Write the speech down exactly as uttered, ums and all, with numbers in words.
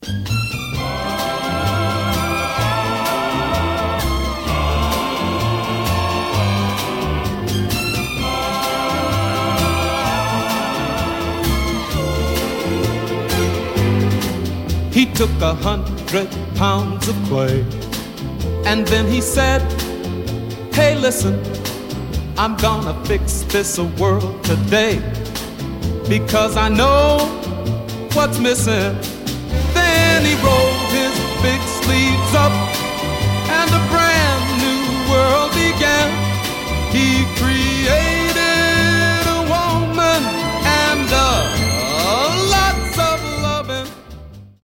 He took a hundred pounds of clay, and then he said, hey, listen, I'm gonna fix this world today, because I know what's missing. Then he rolled his big sleeves up